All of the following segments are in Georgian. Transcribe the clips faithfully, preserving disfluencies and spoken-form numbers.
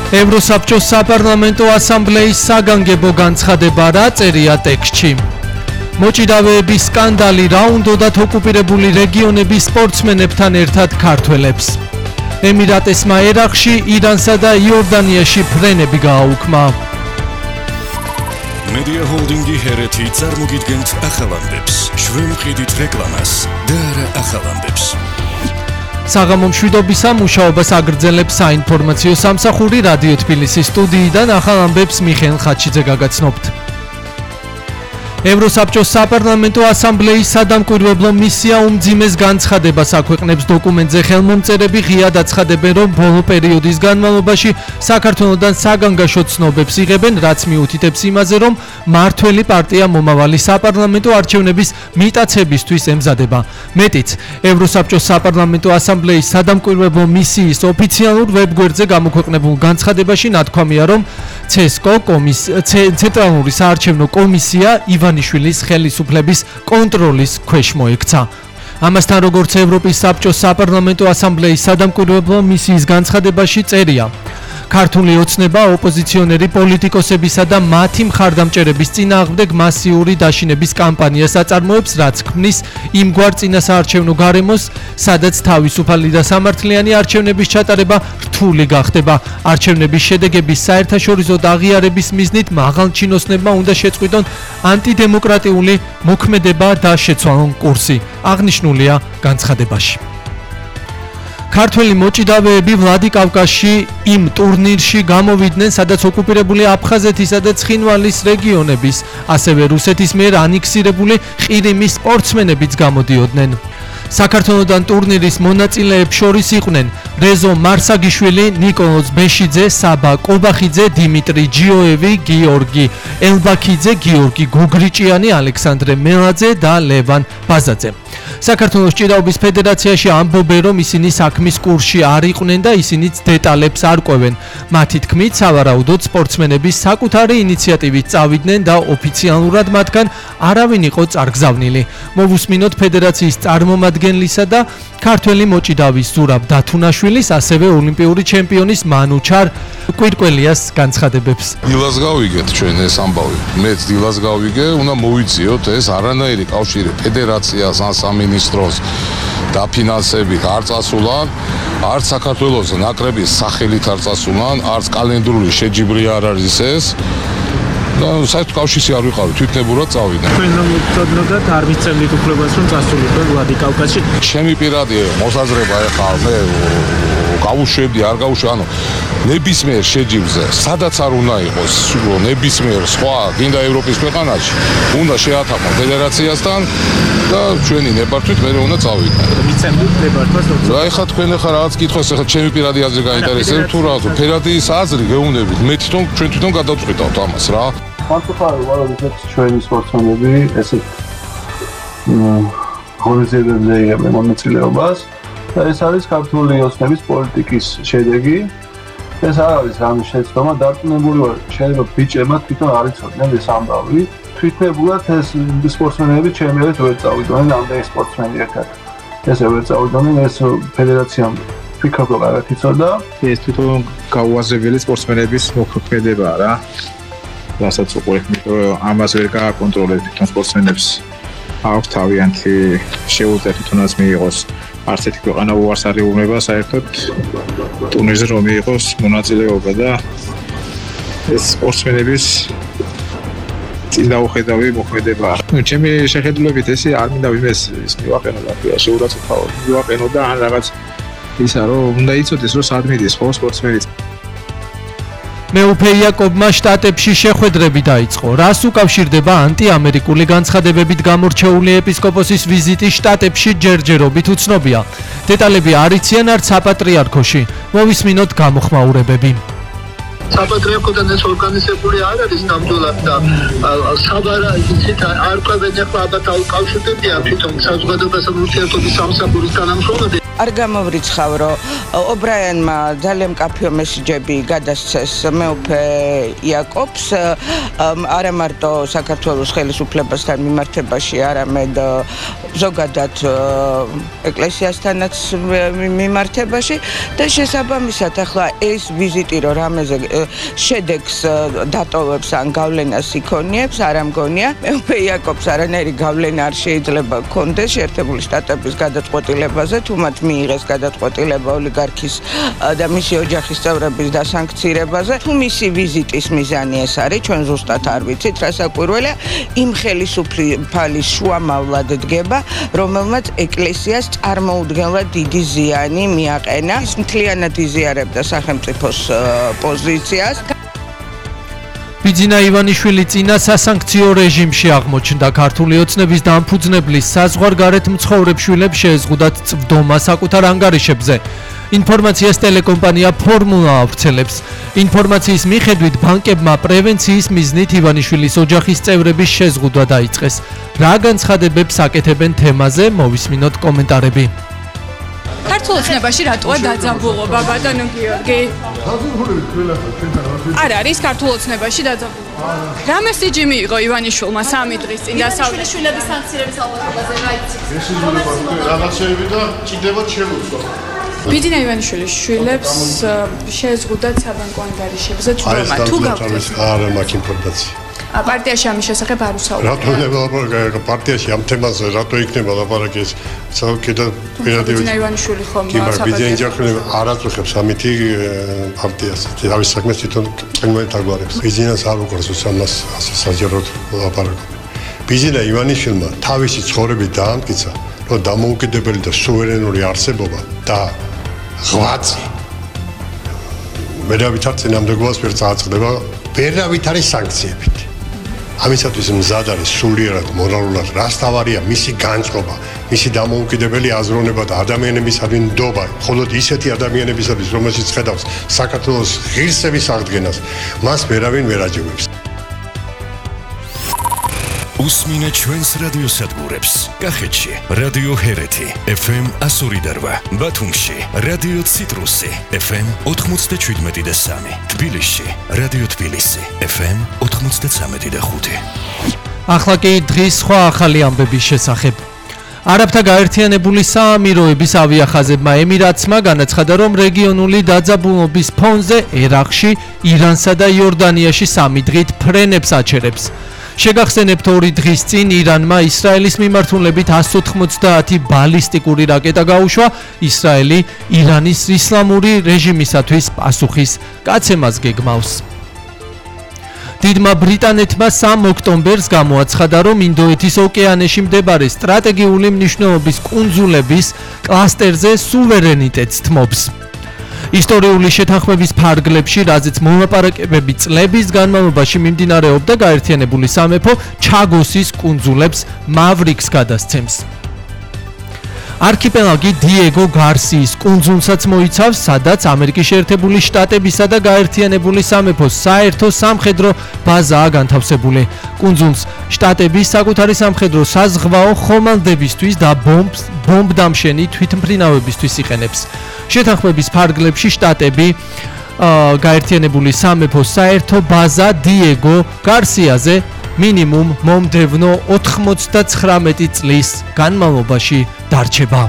ევროსაბჭოს საპარლამენტო ასამბლეის საგანგებო განცხადება რა წერია ტექსტში. მოჭიდავეების სკანდალი რა უნდათ ოკუპირებული რეგიონების სპორტსმენებთან ერთად ქართველებს. ემირატესმა ერაყში, ირანსა და იორდანიაში ფრენები გააუქმა. Media Holdingi ჰერეთი წარმოგიდგენთ ახალამდებს, შვენმყიდით რეკლამას და არა ახალამდებს. საღამო მშვიდობისა მუშაობას აგრძელებს საინფორმაციო სამსახური რადიო თბილისის სტუდიიდან ახალამდებს მიხეილ ხაჩიძე გაგაცნობთ. ევროსაბჭოს საპარლამენტო ასამბლეის სადამკვირვებლო მისია უმძიმეს განცხადებას აქვეყნებს დოკუმენტზე. ხელმომწერები ღიად აცხადებენ, რომ ბოლო პერიოდის განმავლობაში საქართველოდან საგანგაშო ცნობებს იღებენ, რაც მიუთითებს იმაზე, რომ მართველი პარტია მომავალი საპარლამენტო არჩევნების მიტაცებისთვის ემზადება. მეტიც, ევროსაბჭოს საპარლამენტო ასამბლეის სადამკვირვებლო მისიის ოფიციალურ ვებგვერდზე გამოქვეყნებულ განცხადებაში ნათქვამია, რომ ცესკო ცენტრალური საარჩევნო კომისია ივანიშვილის ხელისუფლების კონტროლის ქვეშ მოექცა. ამასთან, როგორც ევროპის საბჭოს საპარლამენტო ასამბლეის სადამკვირვებლო მისიის განცხადებაში წერია, ქართული ოცნება ოპოზიციონერი პოლიტიკოსებისა და მათი მხარდამჭერების წინააღმდეგ მასიური დაშინების კამპანიას აწარმოებს, რაც ქმნის იმგვარ წინასაარჩევნო გარემოს, სადაც თავისუფალი და სამართლიანი არჩევნების ჩატარება რთული გახდება. არჩევნების შედეგების საერთაშორისო აღიარების მიზნით მაღალჩინოსნებმა უნდა შეწყვიტონ ანტიდემოკრატიული მოქმედება და შეცვალონ კურსი. აღნიშნულია განცხადებაში. ქართველი მოჭიდავეები ვლადიკავკაზში იმ ტურნირში გამოვიდნენ, სადაც ოკუპირებული აფხაზეთისა და ცხინვალის რეგიონების, ასევე რუსეთის მიერ ანექსირებული ყირიმის სპორტსმენებიც გამოდიოდნენ. საქართველოდან ტურნირის მონაწილეებს შორის იყვნენ რეზო მარსაგიშვილი, ნიკოლოზ ბეშიძე, საბა კობახიძე, დიმიტრი ჯიოევი, გიორგი ელბაქიძე, გიორგი გოგრიჭიანი, ალექსანდრე მელაძე და ლევან ბაზაძე. საქართველოს ჭიდაობის ფედერაციაში ამბობენ, რომ ისინი საქმის კურსში არ იყვნენ და ისინიც დეტალებს არ ყვევენ. მათი თქმით, სავარაუდოდ სპორტსმენები საკუთარი ინიციატივით წავიდნენ და ოფიციალურად მათგან არავინ იყო წარგზავნილი. მოვუსმინოთ ფედერაციის წარმომადგენლისა და ქართველი მოჭიდავის ზურაბ დათუნაშვილის, ასევე ოლიმპიური ჩემპიონის მანუჩარ კვირკველიას განცხადებებს. დილას გავიგეთ ჩვენ ეს ამბავი. მეც დილას გავიგე, უნდა მოვიწიოთ ეს არანაირი კავშირი ფედერაციას ან სამინისტროს დაფინანსებით არ წასულან, არც საქართველოს ნაკრების სახელით არ წასულან, არც კალენდრული შეჯიბრი არ არის ეს. და საერთოდ კავშირში არ ვიყავი, თვითნებურად წავიდნენ. ჩვენ მოგწოდნოდათ არ მისცემდით უფლებას, რომ წასულიყო ვლადიკავკაზში. ჩემი პირადი მოსაზრება ეხლა მე გავუშვებდი, არ გავუშვი, ანუ ნებისმიერ შეჯიბრზე, სადაც არ უნდა იყოს, ნებისმიერ სხვა გინდა ევროპის ქვეყანაში, უნდა შეათანხმო ფედერაციასთან და ჩვენი ნებართვით მე უნდა წავიდნენ. მისცემდით ნებართვას? რა ეხლა თქვენ ეხლა რაღაც კითხოს, ეხლა ჩემი პირადი აზრი გაინტერესებს თუ რა, ფედერაციის აზრი გეუბნებით, მე თვითონ ჩვენ თვითონ გადავწყვიტავთ ამას რა. მართლაც ვარაუდობთ ჩვენი სპორტსმენები ესეთ ღონისძიებებზე იღებენ მონაწილეობას და ეს არის ქართული ოცნების პოლიტიკის შედეგი. ეს არ არის რამე შეცდომა, დარწმუნებული ვარ, შეიძლება ბიჭებმა თვითონ არ იცოდნენ ეს ამბავი. თვითნებურად ეს სპორტსმენები ჩემი ერთ ვერ წავიდნენ, ამდენი სპორტსმენი ერთად. ესე ვერ წავიდნენ, ეს ფედერაციამ ფიქრობ რომ არ იცოდა. ეს თვითონ გაუაზრებელი სპორტსმენების მოქმედებაა რა. რასაც უყურებთ, იმიტომ რომ ამას ვერ გააკონტროლებთ თვითონ სპორტსმენებს. აქვს თავიანთი შეუძლია თვითონაც მიიღოს არც ერთი ქვეყანა უარს არ ეუბნება საერთოდ ტურნირზე რომ მიიღოს მონაწილეობა და ეს სპორტსმენების წინაუხედავი მოქმედებაა. ჩემი შეხედულებით ესე არ მინდა ვინმეს ის მივაყენო და შეურაცხმო მივაყენო და ან რაღაც ისა რომ უნდა იცოდეს რომ სად მიდის ხო სპორტსმენი. მეუფე იაკობმა შტატებში შეხვედრები დაიწყო. რას უკავშირდება ანტიამერიკული განცხადებებით გამორჩეული ეპისკოპოსის ვიზიტი შტატებში ჯერჯერობით უცნობია. დეტალები არ იციან არც საპატრიარქოში. მოვისმინოთ გამოხმაურებები. საპატრიარქოდან ეს ორგანიზებული არ არის ნამდვილად და საბარა იცით არ ყვებენ ეხლა ალბათ უკავშირდებიან თვითონ საზოგადოებასთან ურთიერთობის სამსახურის თანამშრომლები. არ გამოვრიცხავ, რომ ობრაიანმა ძალიან მკაფიო მესიჯები გადასცეს მეუფე იაკობს, არა მარტო საქართველოს ხელისუფლებასთან მიმართებაში, არამედ ზოგადად ეკლესიასთანაც მიმართებაში და შესაბამისად ახლა ეს ვიზიტი რომ რამეზე შედეგს დატოვებს ან გავლენას იქონიებს, არ ამგონია. მეუფე იაკობს არანაირი გავლენა არ შეიძლება ქონდეს შეერთებული შტატების გადაწყვეტილებაზე, თუ მათ მიიღეს გადაწყვეტილება ოლიგარქის და მისი ოჯახის წევრების დასანქცირებაზე. თუ მისი ვიზიტის მიზანი ეს არის, ჩვენ ზუსტად არ ვიცით, რასაკვირველია, იმ ხელისუფლის შუამავლად დგება, რომელმაც ეკლესიას წარმოუდგენლად დიდი ზიანი მიაყენა. ის მთლიანად იზიარებდა სახელმწიფოს პოზიციას. ბიძინა ივანიშვილი წინა სასანქციო რეჟიმში აღმოჩნდა. ქართული ოცნების დამფუძნებლის საზღვარგარეთ მცხოვრებ შვილებს შეეზღუდათ წვდომა საკუთარ ანგარიშებზე. ინფორმაციას ტელეკომპანია ფორმულა ავრცელებს. ინფორმაციის მიხედვით ბანკებმა პრევენციის მიზნით ივანიშვილის ოჯახის წევრების შეზღუდვა დაიწყეს. რა განცხადებებს აკეთებენ თემაზე, მოვისმინოთ კომენტარები. ქართულ ოცნებაში რატოა დაძაბულობა, ბატონო გიორგი? არ არის ქართულ ოცნებაში დაძაბულობა. რა მესიჯი მიიღო ივანიშვილმა სამი დღის წინ დასავლეთ შვილების სანქციების ალბათობაზე რა იცით? ეს რაღაცები და ჭირდებათ შელოცვა. ბიძინა ივანიშვილის შვილებს შეეზღუდათ საბანკო ანგარიშებზე წვდომა. თუ გაგვწევთ? არა მაქვს ინფორმაცია. პარტიაში ამის შესახებ არ უსაუბრობ. რატო ნება პარტიაში ამ თემაზე რატო იქნება ლაპარაკი ეს კიდე პირადი ბიძინა ივანიშვილი ხომ ბიძინა ივანიშვილი არ აწუხებს ამითი პარტიას. თავის საქმეს თვითონ წინვეთ აგვარებს. ბიძინას არ უყურს ამას ასე საჯაროდ ლაპარაკობ. ბიძინა ივანიშვილმა თავისი ცხოვრებით დაამტკიცა, რომ დამოუკიდებელი და სუვერენური არსებობა და ღვაწლი ვერავითარ წინამდებობას ვერ წააწყდება, ვერავით არის სანქციებით. ამისათვის მზად არის სულიერად მორალურად რასთავარია მისი განწყობა, მისი დამოუკიდებელი აზროვნება და ადამიანებისადმი ნდობა, მხოლოდ ისეთი ადამიანებისადმი, რომელშიც ხედავს საქართველოს ღირსების აღდგენას, მას ვერავინ ვერ აჯობებს. უსმინეთ ჩვენს რადიოსადგურებს. კახეთში რადიო ჰერეთი ეფ ემ εκατო ორი და რვა, ბათუმში რადიო ციტრუსი ეფ ემ ოთხმოცდაშვიდმეტი და სამი, თბილისში რადიო თბილისი ეფ ემ ოთხმოცდაცამეტი და ხუთი. ახლა კი დღის სხვა ახალი ამბების შესახებ. არაბთა გაერთიანებული საამიროების ავიახაზებმა ემირატსმა განაცხადა, რომ რეგიონული დაძაბულობის ფონზე ერაყში, ირანსა და იორდანიაში სამი დღით ფრენებს აჩერებს. შეგახსენებთ, ორი დღის წინ ირანმა ისრაელის მიმართულებით εκατს ოთხმოცდაათი ბალისტიკური რაკეტა გაუშვა. ისრაელი ირანის ისლამური რეჟიმისათვის პასუხის გაცემას გეგმავს. დიდმა ბრიტანეთმა სამი ოქტომბერს გამოაცხადა, რომ ინდოეთის ოკეანეში მდებარე სტრატეგიული მნიშვნელობის კუნძულების კლასტერზე სუვერენიტეტს თმობს. ისტორიული შეთანხმების ფარგლებში, რაზეც მოლაპარაკებები წლების განმავლობაში მიმდინარეობდა, გაერთიანებული სამეფო ჩაგოსის კუნძულებს მავრიკს გადასცემს. არქიპელაგი დიეგო გარსიის კუნძულსაც მოიცავს, სადაც ამერიკის შეერთებული შტატებისა და გაერთიანებული სამეფოს საერთო სამხედრო ბაზაა განთავსებული. კუნძულს შტატები საკუთარი სამხედრო საზღვაო ხომალდებისთვის და ბომბდამშენი თვითმფრინავებისთვის იყენებს. შეთანხმების ფარგლებში შტატები გაერთიანებული სამეფოს საერთო ბაზა დიეგო გარსიაზე მინიმუმ მომდევნო ოთხმოცდაცხრამეტი წლის განმავლობაში დარჩება.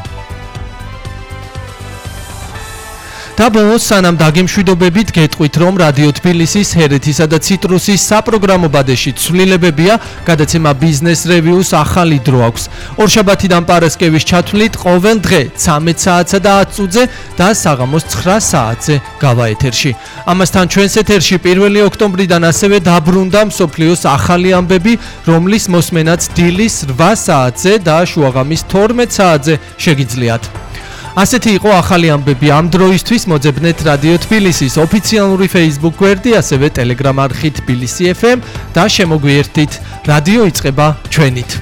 და ბოლოს, სანამ დაგემშვიდობებით, გეტყვით, რომ რადიო თბილისის, ჰერეთისა და ციტრუსის საპროგრამო ბადეში ცვლილებებია, გადაცემა ბიზნეს რევიუს ახალი დრო აქვს. ორშაბათიდან პარასკევის ჩათვლით ყოველ დღე ცამეტ საათსა და ათ წუთზე და საღამოს ცხრა საათზე გავა ეთერში. ამასთან ჩვენს ეთერში პირველი ოქტომბრიდან ასევე დაბრუნდა მსოფლიოს ახალი ამბები, რომლის მოსმენაც დილის რვა საათზე და შუაღამის თორმეტ საათზე შეგიძლიათ. ასეთი იყო ახალი ამბები ამ დროისთვის. მოძებნეთ რადიო თბილისის ოფიციალური Facebook გვერდი, ასევე Telegram არხი თბილისი ეფ ემ და შემოგვიერთდით. რადიო იწყება ჩვენით.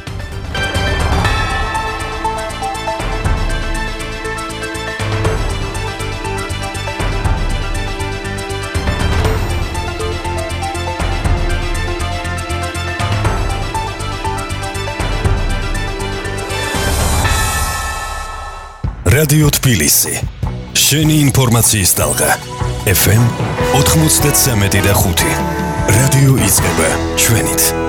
რადიო თბილისი. შენი ინფორმაციის ტალღა. ეფ ემ ოთხმოცდაცამეტი და ხუთი. რადიო იწყება ჩვენით.